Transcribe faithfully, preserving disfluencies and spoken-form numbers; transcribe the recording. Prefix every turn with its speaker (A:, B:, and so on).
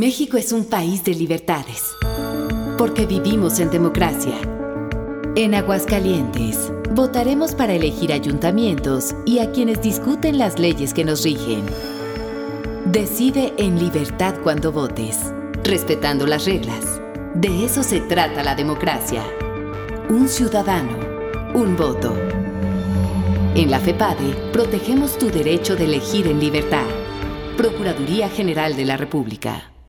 A: México es un país de libertades, porque vivimos en democracia. En Aguascalientes, votaremos para elegir ayuntamientos y a quienes discuten las leyes que nos rigen. Decide en libertad cuando votes, respetando las reglas. De eso se trata la democracia. Un ciudadano, un voto. En la FEPADE, protegemos tu derecho de elegir en libertad. Procuraduría General de la República.